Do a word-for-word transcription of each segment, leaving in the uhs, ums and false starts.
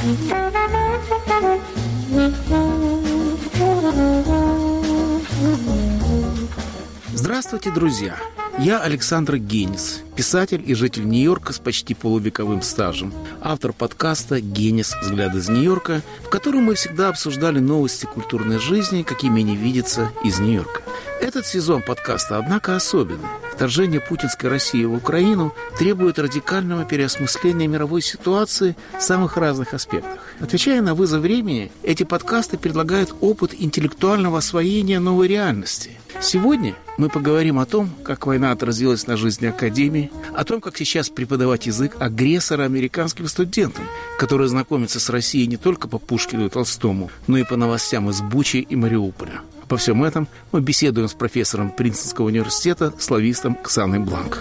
Здравствуйте, друзья! Я Александр Генис, писатель и житель Нью-Йорка с почти полувековым стажем, автор подкаста «Генис. Взгляд из Нью-Йорка», в котором мы всегда обсуждали новости культурной жизни, какими они видятся из Нью-Йорка. Этот сезон подкаста, однако, особенный. Вторжение путинской России в Украину требует радикального переосмысления мировой ситуации в самых разных аспектах. Отвечая на вызов времени, эти подкасты предлагают опыт интеллектуального освоения новой реальности. Сегодня мы поговорим о том, как война отразилась на жизни Академии, о том, как сейчас преподавать язык агрессора американским студентам, которые знакомятся с Россией не только по Пушкину и Толстому, но и по новостям из Бучи и Мариуполя. Обо всем этом мы беседуем с профессором Принстонского университета, славистом Ксаной Бланк.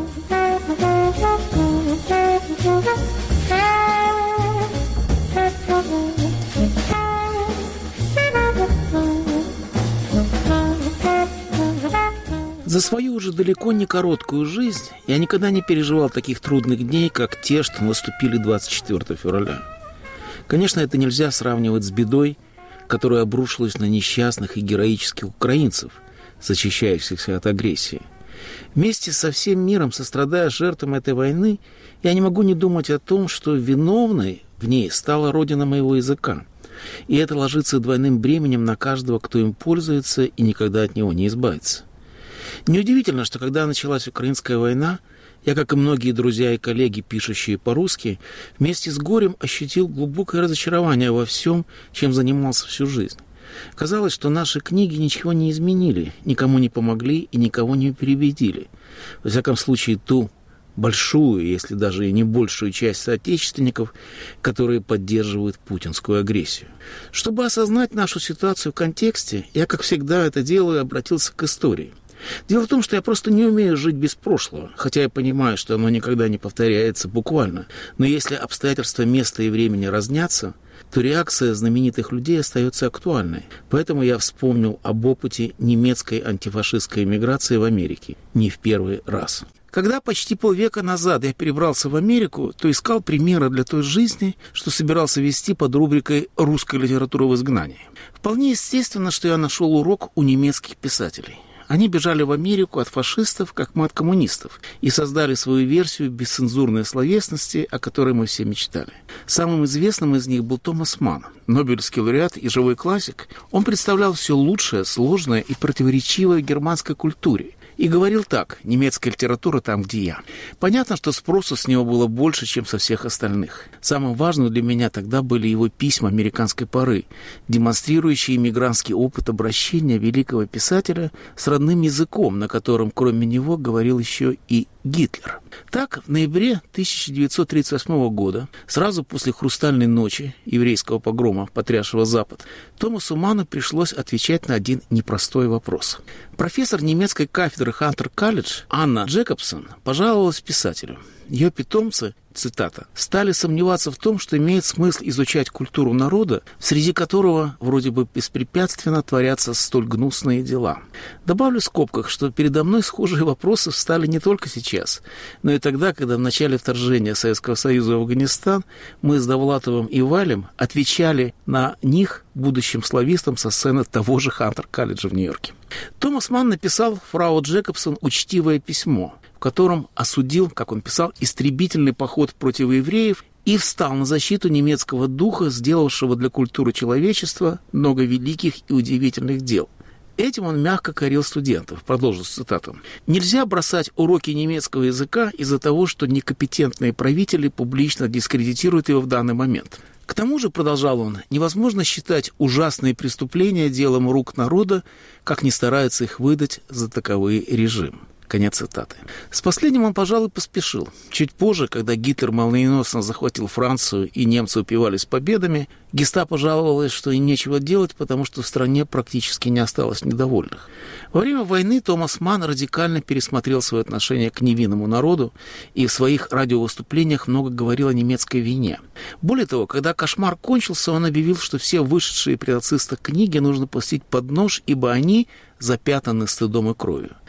За свою уже далеко не короткую жизнь я никогда не переживал таких трудных дней, как те, что наступили двадцать четвёртого февраля. Конечно, это нельзя сравнивать с бедой, которая обрушилась на несчастных и героических украинцев, защищающихся от агрессии. Вместе со всем миром, сострадая жертвам этой войны, я не могу не думать о том, что виновной в ней стала родина моего языка. И это ложится двойным бременем на каждого, кто им пользуется и никогда от него не избавится. Неудивительно, что когда началась украинская война, я, как и многие друзья и коллеги, пишущие по-русски, вместе с горем ощутил глубокое разочарование во всем, чем занимался всю жизнь. Казалось, что наши книги ничего не изменили, никому не помогли и никого не переубедили. Во всяком случае, ту большую, если даже и не большую часть соотечественников, которые поддерживают путинскую агрессию. Чтобы осознать нашу ситуацию в контексте, я, как всегда это делаю, обратился к истории. Дело в том, что я просто не умею жить без прошлого, хотя я понимаю, что оно никогда не повторяется буквально. Но если обстоятельства места и времени разнятся, то реакция знаменитых людей остается актуальной. Поэтому я вспомнил об опыте немецкой антифашистской эмиграции в Америке не в первый раз. Когда почти полвека назад я перебрался в Америку, то искал примеры для той жизни, что собирался вести под рубрикой «Русская литература в изгнании». Вполне естественно, что я нашел урок у немецких писателей. Они бежали в Америку от фашистов, как мы от коммунистов, и создали свою версию бесцензурной словесности, о которой мы все мечтали. Самым известным из них был Томас Манн, нобелевский лауреат и живой классик. Он представлял все лучшее, сложное и противоречивое в германской культуре. И говорил так: немецкая литература там, где я. Понятно, что спросу с него было больше, чем со всех остальных. Самым важным для меня тогда были его письма американской поры, демонстрирующие иммигрантский опыт обращения великого писателя с родным языком, на котором, кроме него, говорил еще и Гитлер. Так, в ноябре тысяча девятьсот тридцать восьмого года, сразу после «Хрустальной ночи» еврейского погрома, потрясшего Запад, Томасу Манну пришлось отвечать на один непростой вопрос. Профессор немецкой кафедры Хантер-колледж Анна Джекобсон пожаловалась писателю. Ее питомцы, цитата, «стали сомневаться в том, что имеет смысл изучать культуру народа, среди которого вроде бы беспрепятственно творятся столь гнусные дела». Добавлю в скобках, что передо мной схожие вопросы встали не только сейчас, но и тогда, когда в начале вторжения Советского Союза в Афганистан мы с Довлатовым и Валем отвечали на них будущим славистам со сцены того же Хантер-колледжа в Нью-Йорке. Томас Манн написал фрау Джекобсон учтивое письмо, в котором осудил, как он писал, истребительный поход против евреев и встал на защиту немецкого духа, сделавшего для культуры человечества много великих и удивительных дел. Этим он мягко корил студентов. Продолжу цитату. «Нельзя бросать уроки немецкого языка из-за того, что некомпетентные правители публично дискредитируют его в данный момент. К тому же, продолжал он, невозможно считать ужасные преступления делом рук народа, как ни старается их выдать за таковые режим». Конец цитаты. С последним он, пожалуй, поспешил. Чуть позже, когда Гитлер молниеносно захватил Францию и немцы упивались победами, гестапо жаловалось, что им нечего делать, потому что в стране практически не осталось недовольных. Во время войны Томас Манн радикально пересмотрел свое отношение к невинному народу и в своих радиовыступлениях много говорил о немецкой вине. Более того, когда кошмар кончился, он объявил, что все вышедшие при нацистах книги нужно пустить под нож, ибо они запятнаны стыдом и кровью.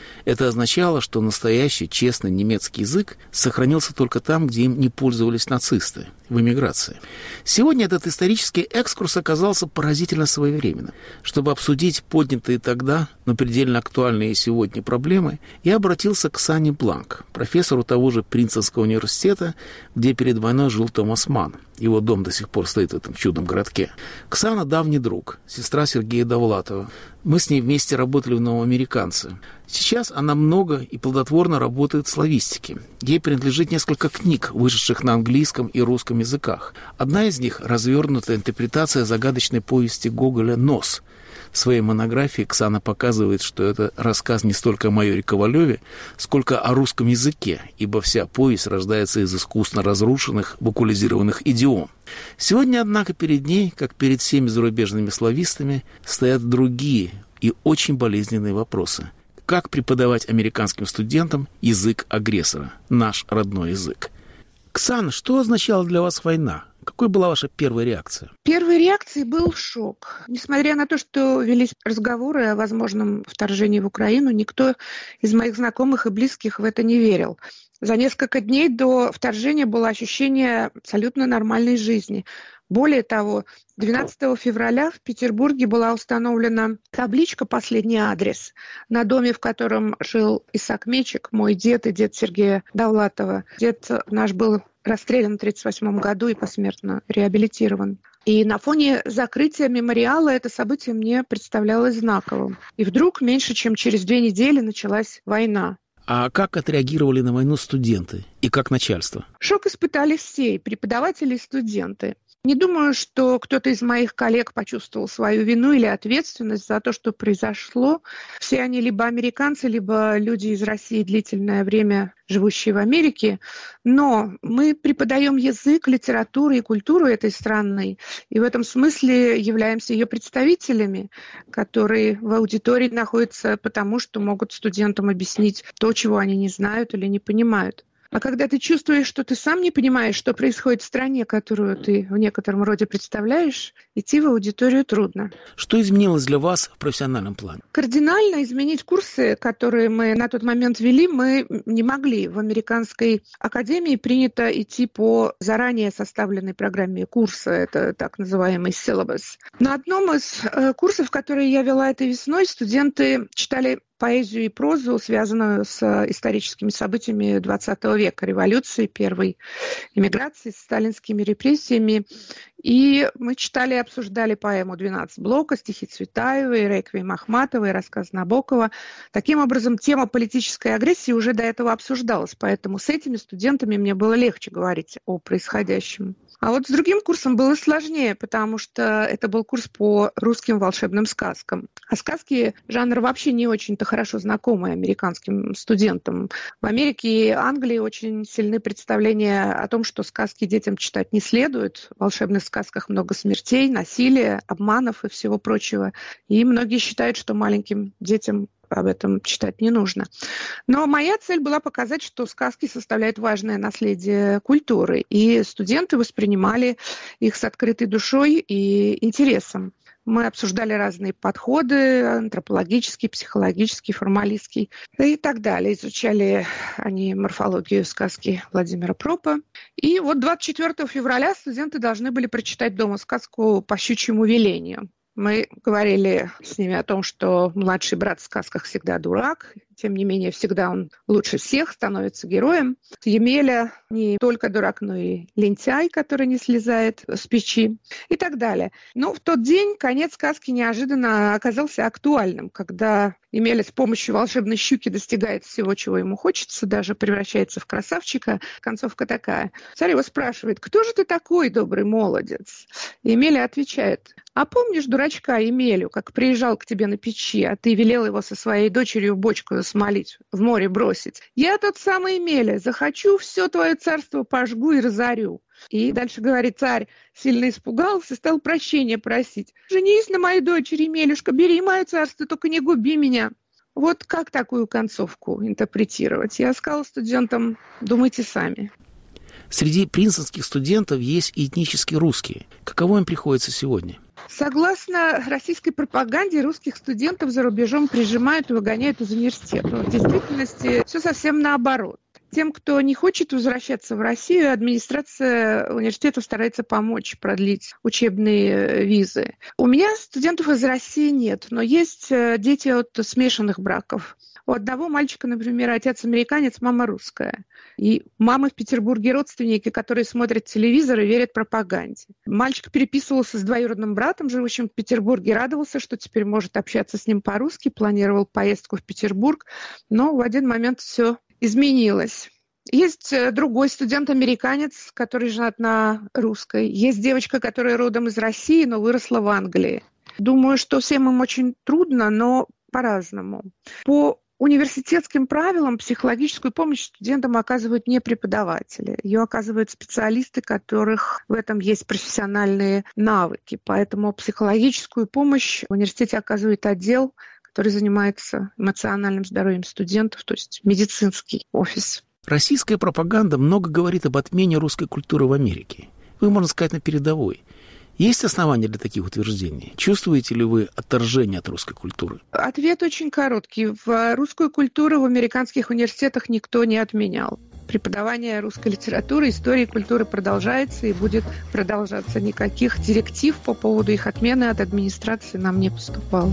Это означало, что настоящий, честный немецкий язык сохранился только там, где им не пользовались нацисты, в эмиграции. Сегодня этот исторический экскурс оказался поразительно своевременным. Чтобы обсудить поднятые тогда, но предельно актуальные сегодня проблемы, я обратился к Сане Бланк, профессору того же Принстонского университета, где перед войной жил Томас Манн. Его дом до сих пор стоит в этом чудном городке. Ксана – давний друг, сестра Сергея Довлатова. Мы с ней вместе работали в «Новоамериканце». Сейчас она много и плодотворно работает в славистике. Ей принадлежит несколько книг, вышедших на английском и русском языках. Одна из них – развернутая интерпретация загадочной повести Гоголя «Нос». В своей монографии Ксана показывает, что это рассказ не столько о майоре Ковалеве, сколько о русском языке, ибо вся повесть рождается из искусно разрушенных, вокализированных идиом. Сегодня, однако, перед ней, как перед всеми зарубежными славистами, стоят другие и очень болезненные вопросы. Как преподавать американским студентам язык агрессора, наш родной язык? Ксан, что означала для вас война? Какой была ваша первая реакция? Первой реакцией был шок. Несмотря на то, что велись разговоры о возможном вторжении в Украину, никто из моих знакомых и близких в это не верил. За несколько дней до вторжения было ощущение абсолютно нормальной жизни. Более того, двенадцатого февраля в Петербурге была установлена табличка «Последний адрес» на доме, в котором жил Исаак Мечик, мой дед и дед Сергея Довлатова. Дед наш был расстрелян в тридцать восьмом году и посмертно реабилитирован. И на фоне закрытия мемориала это событие мне представлялось знаковым. И вдруг, меньше чем через две недели, началась война. А как отреагировали на войну студенты и как начальство? Шок испытали все, и преподаватели, и студенты. Не думаю, что кто-то из моих коллег почувствовал свою вину или ответственность за то, что произошло. Все они либо американцы, либо люди из России, длительное время живущие в Америке. Но мы преподаем язык, литературу и культуру этой страны, и в этом смысле являемся ее представителями, которые в аудитории находятся потому, что могут студентам объяснить то, чего они не знают или не понимают. А когда ты чувствуешь, что ты сам не понимаешь, что происходит в стране, которую ты в некотором роде представляешь, идти в аудиторию трудно. Что изменилось для вас в профессиональном плане? Кардинально изменить курсы, которые мы на тот момент вели, мы не могли. В американской академии принято идти по заранее составленной программе курса, это так называемый syllabus. На одном из курсов, которые я вела этой весной, студенты читали поэзию и прозу, связанную с историческими событиями двадцатого века, революции, первой эмиграции, с сталинскими репрессиями. И мы читали и обсуждали поэму «двенадцать блока», стихи Цветаевой, реквием Ахматовой, рассказ Набокова. Таким образом, тема политической агрессии уже до этого обсуждалась, поэтому с этими студентами мне было легче говорить о происходящем. А вот с другим курсом было сложнее, потому что это был курс по русским волшебным сказкам. А сказки – жанр вообще не очень-то хорошо знакомый американским студентам. В Америке и Англии очень сильны представления о том, что сказки детям читать не следует. В волшебных сказках много смертей, насилия, обманов и всего прочего. И многие считают, что маленьким детям об этом читать не нужно. Но моя цель была показать, что сказки составляют важное наследие культуры, и студенты воспринимали их с открытой душой и интересом. Мы обсуждали разные подходы, антропологический, психологический, формалистский и так далее. Изучали они морфологию сказки Владимира Пропа. И вот двадцать четвёртого февраля студенты должны были прочитать дома сказку «По щучьему велению». Мы говорили с ними о том, что младший брат в сказках всегда дурак, тем не менее всегда он лучше всех становится героем. Емеля не только дурак, но и лентяй, который не слезает с печи и так далее. Но в тот день конец сказки неожиданно оказался актуальным, когда Емеля с помощью волшебной щуки достигает всего, чего ему хочется, даже превращается в красавчика. Концовка такая. Царь его спрашивает: «Кто же ты такой, добрый молодец?» И Емеля отвечает: «А помнишь дурачка Емелю, как приезжал к тебе на печи, а ты велел его со своей дочерью бочку смолить, в море бросить? Я тот самый Емеля, захочу, все твое царство пожгу и разорю». И дальше говорит: царь сильно испугался, стал прощения просить. «Женись на моей дочери, Емелюшка, бери мое царство, только не губи меня». Вот как такую концовку интерпретировать? Я сказала студентам: думайте сами. Среди принстонских студентов есть и этнически русские. Каково им приходится сегодня? Согласно российской пропаганде, русских студентов за рубежом прижимают и выгоняют из университета. В действительности все совсем наоборот. Тем, кто не хочет возвращаться в Россию, администрация университета старается помочь продлить учебные визы. У меня студентов из России нет, но есть дети от смешанных браков. У одного мальчика, например, отец американец, мама русская. И мамы в Петербурге родственники, которые смотрят телевизор и верят пропаганде. Мальчик переписывался с двоюродным братом, живущим в Петербурге, радовался, что теперь может общаться с ним по-русски, планировал поездку в Петербург, но в один момент все изменилось. Есть другой студент-американец, который женат на русской. Есть девочка, которая родом из России, но выросла в Англии. Думаю, что всем им очень трудно, но по-разному. По университетским правилам психологическую помощь студентам оказывают не преподаватели. Ее оказывают специалисты, у которых в этом есть профессиональные навыки. Поэтому психологическую помощь в университете оказывает отдел, который занимается эмоциональным здоровьем студентов, то есть медицинский офис. Российская пропаганда много говорит об отмене русской культуры в Америке. Вы, можно сказать, на передовой. Есть основания для таких утверждений? Чувствуете ли вы отторжение от русской культуры? Ответ очень короткий. В русскую культуру в американских университетах никто не отменял. Преподавание русской литературы, истории и культуры продолжается и будет продолжаться. Никаких директив по поводу их отмены от администрации нам не поступало.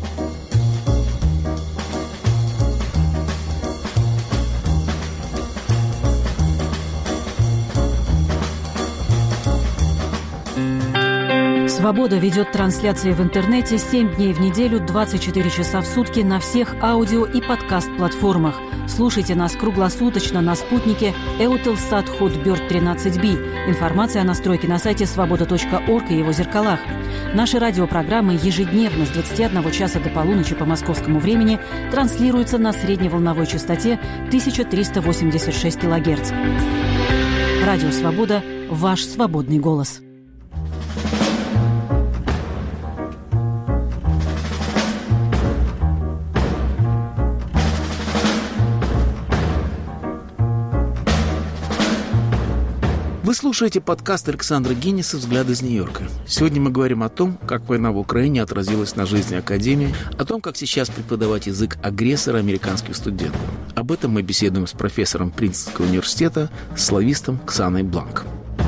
«Свобода» ведет трансляции в интернете семь дней в неделю, двадцать четыре часа в сутки на всех аудио- и подкаст-платформах. Слушайте нас круглосуточно на спутнике Eutelsat Hotbird тринадцать би. Информация о настройке на сайте свобода точка орг и его зеркалах. Наши радиопрограммы ежедневно с двадцати одного часа до полуночи по московскому времени транслируются на средневолновой частоте тысяча триста восемьдесят шесть килогерц. Радио «Свобода» – ваш свободный голос. Вы слушаете подкаст Александра Гинниса «Взгляд из Нью-Йорка». Сегодня мы говорим о том, как война в Украине отразилась на жизни Академии, о том, как сейчас преподавать язык агрессора американским студентам. Об этом мы беседуем с профессором Принстонского университета, славистом Ксаной Бланк.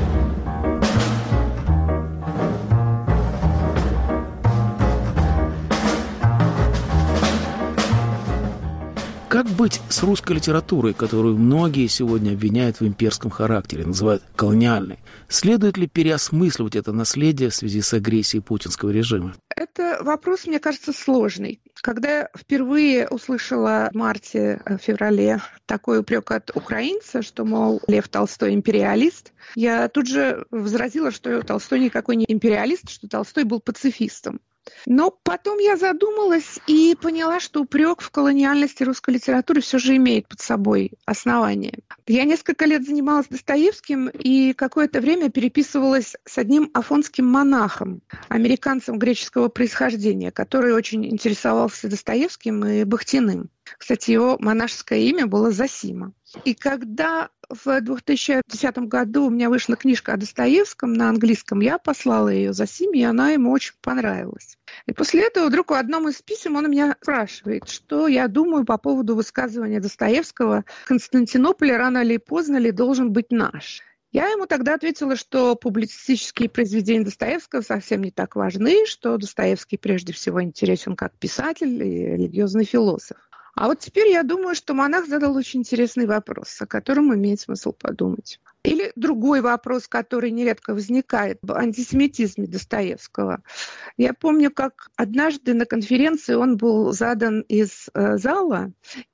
Как быть с русской литературой, которую многие сегодня обвиняют в имперском характере, называют колониальной? Следует ли переосмысливать это наследие в связи с агрессией путинского режима? Это вопрос, мне кажется, сложный. Когда я впервые услышала в марте-феврале такой упрек от украинца, что, мол, Лев Толстой империалист, я тут же возразила, что Толстой никакой не империалист, что Толстой был пацифистом. Но потом я задумалась и поняла, что упрек в колониальности русской литературы все же имеет под собой основание. Я несколько лет занималась Достоевским и какое-то время переписывалась с одним афонским монахом, американцем греческого происхождения, который очень интересовался Достоевским и Бахтиным. Кстати, его монашеское имя было Зосима. И когда в две тысячи десятом году у меня вышла книжка о Достоевском на английском, я послала ее Зосиме, и она ему очень понравилась. И после этого вдруг в одном из писем он меня спрашивает, что я думаю по поводу высказывания Достоевского: «Константинополь рано или поздно ли должен быть наш?» Я ему тогда ответила, что публицистические произведения Достоевского совсем не так важны, что Достоевский прежде всего интересен как писатель и религиозный философ. А вот теперь я думаю, что монах задал очень интересный вопрос, о котором имеет смысл подумать. Или другой вопрос, который нередко возникает об антисемитизме Достоевского. Я помню, как однажды на конференции он был задан из э, зала,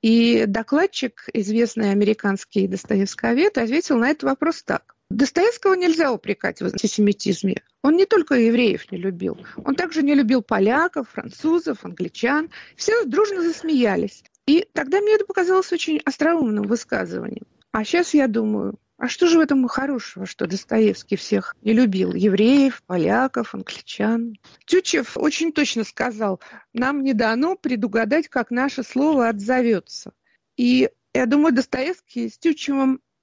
и докладчик, известный американский достоевсковед, ответил на этот вопрос так. Достоевского нельзя упрекать в антисемитизме. Он не только евреев не любил, он также не любил поляков, французов, англичан. Все дружно засмеялись. И тогда мне это показалось очень остроумным высказыванием. А сейчас я думаю, а что же в этом хорошего, что Достоевский всех не любил? Евреев, поляков, англичан. Тютчев очень точно сказал, нам не дано предугадать, как наше слово отзовется. И я думаю, Достоевский с Тютчевым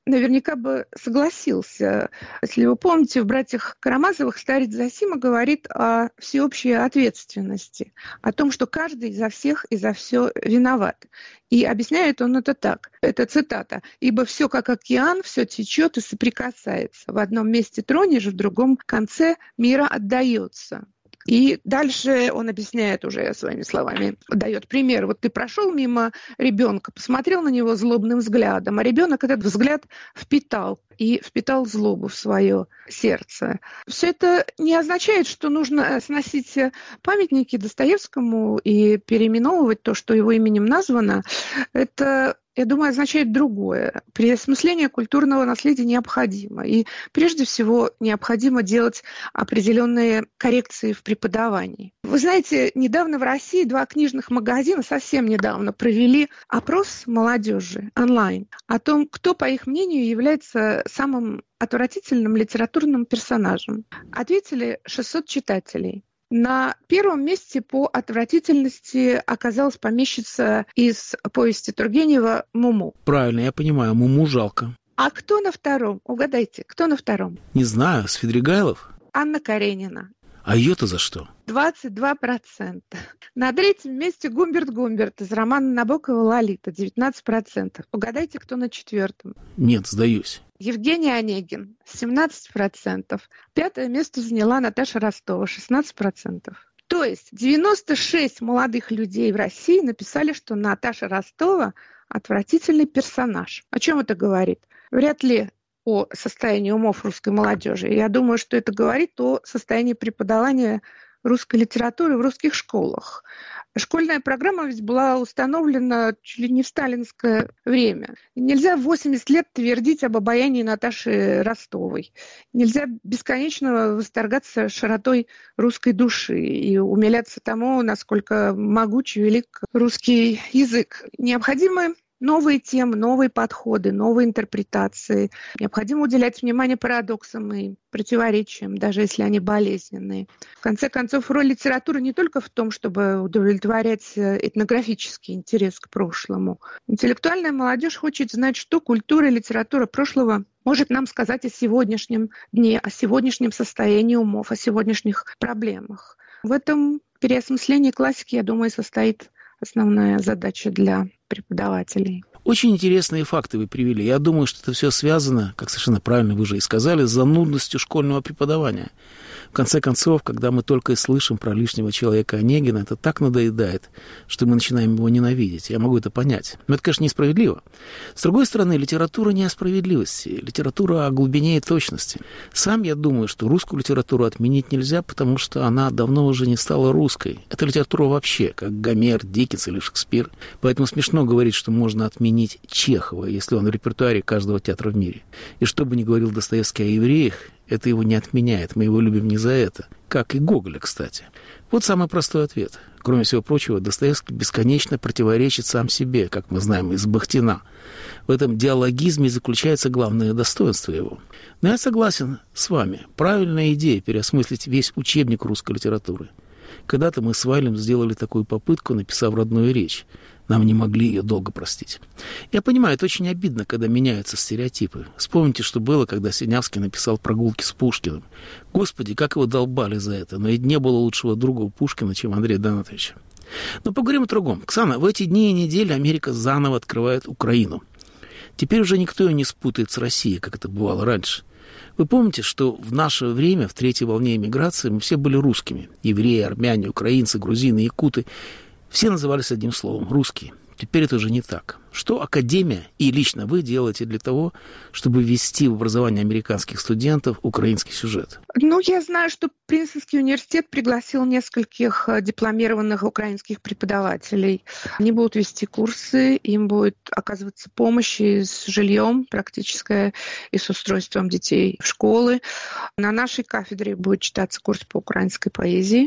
наверняка бы согласился. Если вы помните, в «Братьях Карамазовых» старец Зосима говорит о всеобщей ответственности, о том, что каждый за всех и за все виноват. И объясняет он это так. Это цитата. «Ибо все как океан, все течет и соприкасается. В одном месте тронешь, в другом конце мира отдается». И дальше он объясняет уже своими словами, дает пример. Вот ты прошел мимо ребенка, посмотрел на него злобным взглядом, а ребенок этот взгляд впитал и впитал злобу в свое сердце. Все это не означает, что нужно сносить памятники Достоевскому и переименовывать то, что его именем названо. Это, я думаю, означает другое. Переосмысление культурного наследия необходимо. И прежде всего необходимо делать определенные коррекции в преподавании. Вы знаете, недавно в России два книжных магазина, совсем недавно, провели опрос молодежи онлайн о том, кто, по их мнению, является самым отвратительным литературным персонажем. Ответили шестьсот читателей. На первом месте по отвратительности оказалась помещица из повести Тургенева «Муму». Правильно, я понимаю, Муму жалко. А кто на втором? Угадайте, кто на втором? Не знаю, Свидригайлов? Анна Каренина. А ее-то за что? двадцать два процента. На третьем месте Гумберт Гумберт из романа Набокова «Лолита», девятнадцать процентов. Угадайте, кто на четвертом? Нет, сдаюсь. Евгений Онегин, семнадцать процентов. Пятое место заняла Наташа Ростова, шестнадцать процентов. То есть девяносто шесть молодых людей в России написали, что Наташа Ростова отвратительный персонаж. О чем это говорит? Вряд ли о состоянии умов русской молодежи. Я думаю, что это говорит о состоянии преподавания русской литературы в русских школах. Школьная программа ведь была установлена чуть ли не в сталинское время. Нельзя в восемьдесят лет твердить об обаянии Наташи Ростовой. Нельзя бесконечно восторгаться широтой русской души и умиляться тому, насколько могуч и велик русский язык. Необходимы новые темы, новые подходы, новые интерпретации. Необходимо уделять внимание парадоксам и противоречиям, даже если они болезненные. В конце концов, роль литературы не только в том, чтобы удовлетворять этнографический интерес к прошлому. Интеллектуальная молодежь хочет знать, что культура и литература прошлого может нам сказать о сегодняшнем дне, о сегодняшнем состоянии умов, о сегодняшних проблемах. В этом переосмыслении классики, я думаю, состоит основная задача для преподавателей. Очень интересные факты вы привели. Я думаю, что это все связано, как совершенно правильно вы же и сказали, с занудностью школьного преподавания. В конце концов, когда мы только и слышим про лишнего человека Онегина, это так надоедает, что мы начинаем его ненавидеть. Я могу это понять. Но это, конечно, несправедливо. С другой стороны, литература не о справедливости. Литература о глубине и точности. Сам я думаю, что русскую литературу отменить нельзя, потому что она давно уже не стала русской. Это литература вообще, как Гомер, Диккенс или Шекспир. Поэтому смешно говорить, что можно отменить Чехова, если он в репертуаре каждого театра в мире. И что бы ни говорил Достоевский о евреях, это его не отменяет. Мы его любим не за это. Как и Гоголя, кстати. Вот самый простой ответ. Кроме всего прочего, Достоевский бесконечно противоречит сам себе, как мы знаем из Бахтина. В этом диалогизме заключается главное достоинство его. Но я согласен с вами. Правильная идея переосмыслить весь учебник русской литературы. Когда-то мы с Вайлем сделали такую попытку, написав родную речь. Нам не могли ее долго простить. Я понимаю, это очень обидно, когда меняются стереотипы. Вспомните, что было, когда Синявский написал «Прогулки с Пушкиным». Господи, как его долбали за это. Но ведь не было лучшего друга у Пушкина, чем Андрея Донатовича. Но поговорим о другом. Оксана, в эти дни и недели Америка заново открывает Украину. Теперь уже никто ее не спутает с Россией, как это бывало раньше. Вы помните, что в наше время, в третьей волне эмиграции, мы все были русскими. Евреи, армяне, украинцы, грузины, якуты. Все назывались одним словом – русские. Теперь это уже не так. Что Академия и лично вы делаете для того, чтобы ввести в образование американских студентов украинский сюжет? Ну, я знаю, что Принстонский университет пригласил нескольких дипломированных украинских преподавателей. Они будут вести курсы, им будет оказываться помощь и с жильем практическая, и с устройством детей в школы. На нашей кафедре будет читаться курс по украинской поэзии.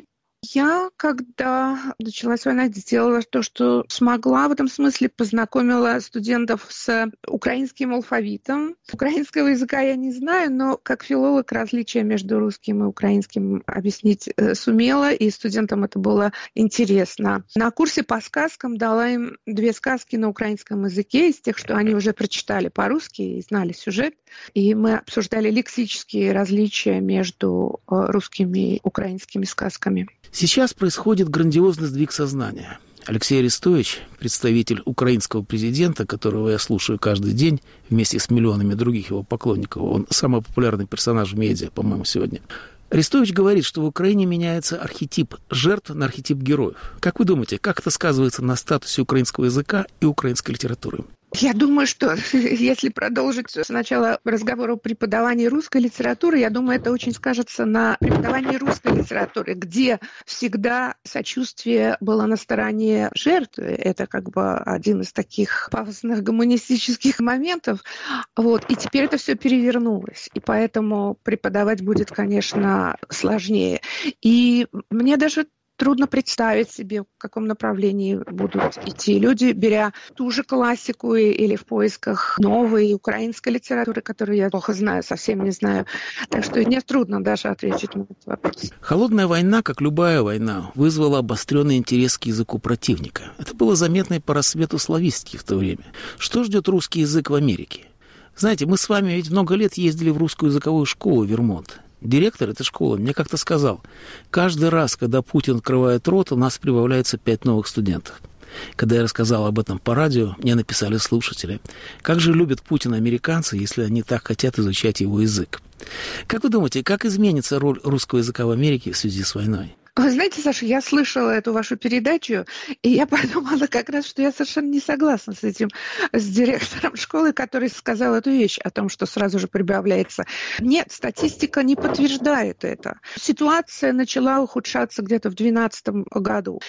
Я, когда началась война, сделала то, что смогла в этом смысле, познакомила студентов с украинским алфавитом. Украинского языка я не знаю, но как филолог различия между русским и украинским объяснить сумела, и студентам это было интересно. На курсе по сказкам дала им две сказки на украинском языке, из тех, что они уже прочитали по-русски и знали сюжет. И мы обсуждали лексические различия между русскими и украинскими сказками. Сейчас происходит грандиозный сдвиг сознания. Алексей Арестович, представитель украинского президента, которого я слушаю каждый день вместе с миллионами других его поклонников, он самый популярный персонаж в медиа, по-моему, сегодня. Арестович говорит, что в Украине меняется архетип жертв на архетип героев. Как вы думаете, как это сказывается на статусе украинского языка и украинской литературы? Я думаю, что если продолжить сначала разговор о преподавании русской литературы, я думаю, это очень скажется на преподавании русской литературы, где всегда сочувствие было на стороне жертвы. Это как бы один из таких пафосных гуманистических моментов. Вот. И теперь это все перевернулось. И поэтому преподавать будет, конечно, сложнее. И мне даже трудно представить себе, в каком направлении будут идти люди, беря ту же классику или в поисках новой украинской литературы, которую я плохо знаю, совсем не знаю. Так что мне трудно даже ответить на этот вопрос. Холодная война, как любая война, вызвала обостренный интерес к языку противника. Это было заметно и по рассвету славистики в то время. Что ждет русский язык в Америке? Знаете, мы с вами ведь много лет ездили в русскую языковую школу Вермонт. Директор этой школы мне как-то сказал, каждый раз, когда Путин открывает рот, у нас прибавляется пять новых студентов. Когда я рассказал об этом по радио, мне написали слушатели, как же любят Путина американцы, если они так хотят изучать его язык. Как вы думаете, как изменится роль русского языка в Америке в связи с войной? Вы знаете, Саша, я слышала эту вашу передачу, и я подумала как раз, что я совершенно не согласна с этим, с директором школы, который сказал эту вещь о том, что сразу же прибавляется. Нет, статистика не подтверждает это. Ситуация начала ухудшаться где-то в две тысячи двенадцатом году,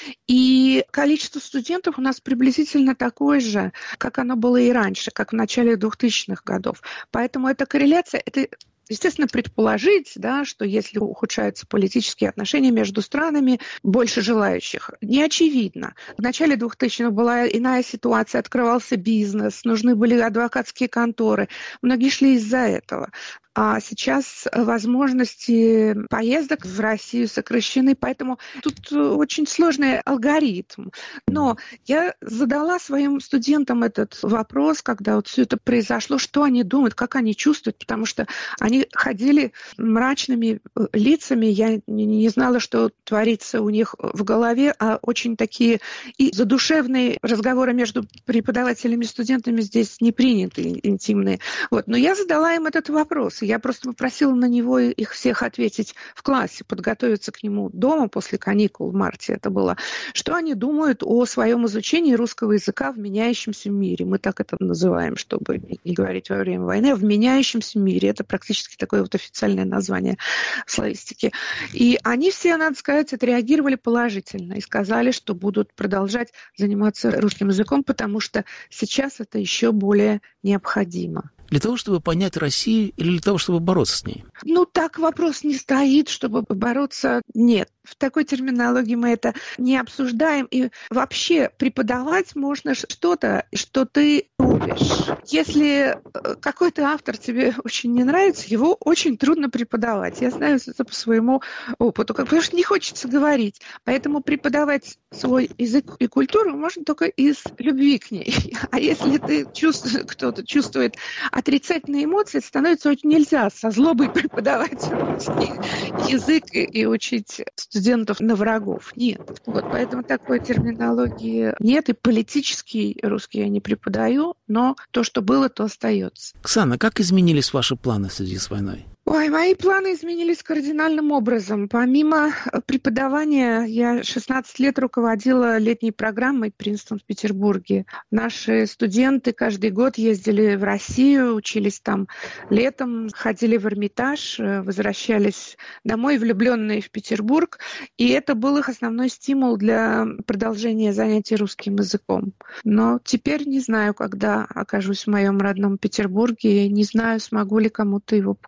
и количество студентов у нас приблизительно такое же, как оно было и раньше, как в начале двухтысячных годов. Поэтому эта корреляция, это... Естественно, предположить, да, что если ухудшаются политические отношения между странами, больше желающих, не очевидно. В начале двухтысячных была иная ситуация, открывался бизнес, нужны были адвокатские конторы. Многие шли из-за этого. А сейчас возможности поездок в Россию сокращены, поэтому тут очень сложный алгоритм. Но я задала своим студентам этот вопрос, когда вот все это произошло, что они думают, как они чувствуют, потому что они ходили мрачными лицами, я не знала, что творится у них в голове, а очень такие и задушевные разговоры между преподавателями и студентами здесь не приняты, интимные. Вот. Но я задала им этот вопрос. Я просто попросила на него их всех ответить в классе, подготовиться к нему дома после каникул в марте это было. Что они думают о своем изучении русского языка в меняющемся мире? Мы так это называем, чтобы не говорить во время войны. В меняющемся мире. Это практически такое вот официальное название славистики. И они все, надо сказать, отреагировали положительно и сказали, что будут продолжать заниматься русским языком, потому что сейчас это еще более необходимо. Для того, чтобы понять Россию или для того, чтобы бороться с ней? Ну, так вопрос не стоит, чтобы бороться. Нет. В такой терминологии мы это не обсуждаем. И вообще преподавать можно что-то, что ты любишь. Если какой-то автор тебе очень не нравится, его очень трудно преподавать. Я знаю это по своему опыту, потому что не хочется говорить. Поэтому преподавать свой язык и культуру можно только из любви к ней. А если ты чувствуешь, кто-то чувствует отрицательные эмоции, становится очень нельзя со злобой преподавать русский язык и, и учить студентов на врагов. Нет. Вот, поэтому такой терминологии нет. И политический русский я не преподаю, но то, что было, то остается. Оксана, как изменились ваши планы в связи с войной? Ой, мои планы изменились кардинальным образом. Помимо преподавания, я шестнадцать лет руководила летней программой Принстон в Петербурге. Наши студенты каждый год ездили в Россию, учились там летом, ходили в Эрмитаж, возвращались домой, влюбленные в Петербург. И это был их основной стимул для продолжения занятий русским языком. Но теперь не знаю, когда окажусь в моем родном Петербурге, не знаю, смогу ли кому-то его показать.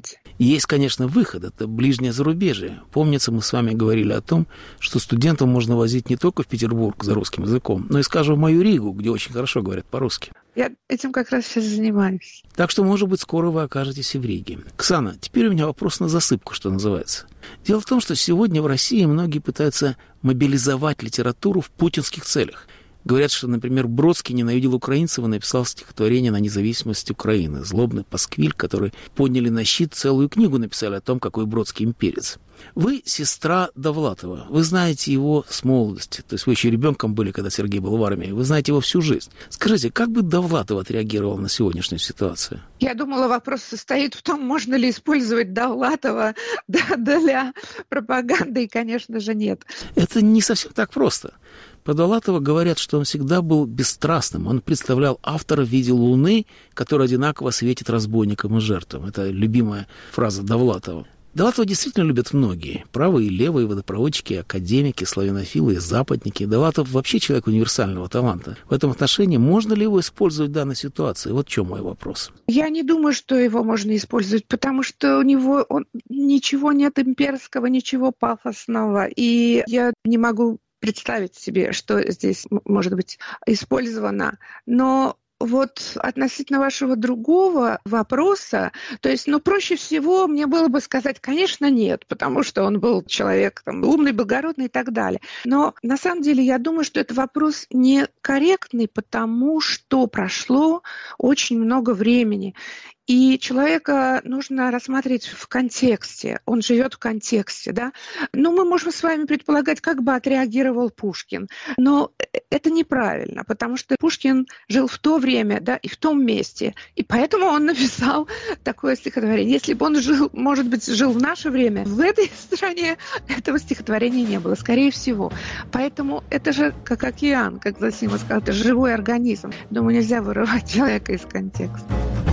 понимать. Есть, конечно, выход, это ближнее зарубежье. Помнится, мы с вами говорили о том, что студентов можно возить не только в Петербург за русским языком, но и, скажем, в мою Ригу, где очень хорошо говорят по-русски. Я этим как раз сейчас занимаюсь. Так что, может быть, скоро вы окажетесь и в Риге. Ксана, теперь у меня вопрос на засыпку, что называется. Дело в том, что сегодня в России многие пытаются мобилизовать литературу в путинских целях. Говорят, что, например, Бродский ненавидел украинцев и написал стихотворение на независимость Украины. Злобный пасквиль, который подняли на щит, целую книгу написали о том, какой Бродский имперец. Вы сестра Довлатова. Вы знаете его с молодости. То есть вы еще ребенком были, когда Сергей был в армии. Вы знаете его всю жизнь. Скажите, как бы Довлатов отреагировал на сегодняшнюю ситуацию? Я думала, вопрос состоит в том, можно ли использовать Довлатова для пропаганды, и, конечно же, нет. Это не совсем так просто. Про Довлатова говорят, что он всегда был бесстрастным. Он представлял автора в виде луны, которая одинаково светит разбойникам и жертвам. Это любимая фраза Довлатова. Довлатова действительно любят многие. Правые и левые водопроводчики, академики, славянофилы и западники. Довлатов вообще человек универсального таланта. В этом отношении можно ли его использовать в данной ситуации? Вот в чем мой вопрос. Я не думаю, что его можно использовать, потому что у него он, ничего нет имперского, ничего пафосного. И я не могу представить себе, что здесь может быть использовано. Но вот относительно вашего другого вопроса, то есть, ну, проще всего мне было бы сказать, конечно, нет, потому что он был человек там, умный, благородный и так далее. Но на самом деле я думаю, что это вопрос некорректный, потому что прошло очень много времени. И человека нужно рассматривать в контексте. Он живет в контексте, да. Ну, мы можем с вами предполагать, как бы отреагировал Пушкин. Но это неправильно, потому что Пушкин жил в то время, да, и в том месте. И поэтому он написал такое стихотворение. Если бы он жил, может быть, жил в наше время, в этой стране этого стихотворения не было, скорее всего. Поэтому это же как океан, как Зосима сказал, это живой организм. Думаю, нельзя вырывать человека из контекста.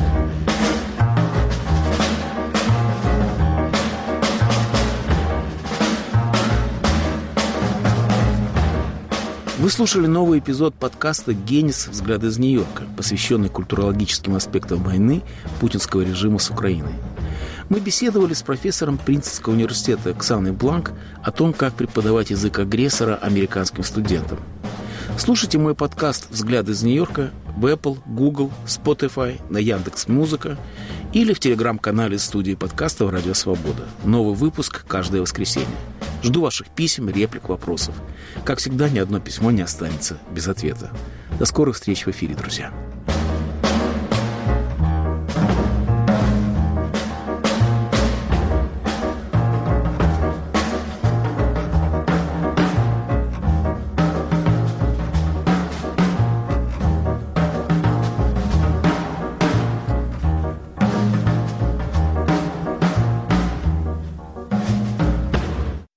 Вы слушали новый эпизод подкаста «Генис. Взгляд из Нью-Йорка», посвященный культурологическим аспектам войны путинского режима с Украиной. Мы беседовали с профессором Принстонского университета Ксаной Бланк о том, как преподавать язык агрессора американским студентам. Слушайте мой подкаст «Взгляд из Нью-Йорка» в Apple, Google, Spotify, на Яндекс.Музыка или в телеграм-канале студии подкастов «Радио Свобода». Новый выпуск каждое воскресенье. Жду ваших писем, реплик, вопросов. Как всегда, ни одно письмо не останется без ответа. До скорых встреч в эфире, друзья.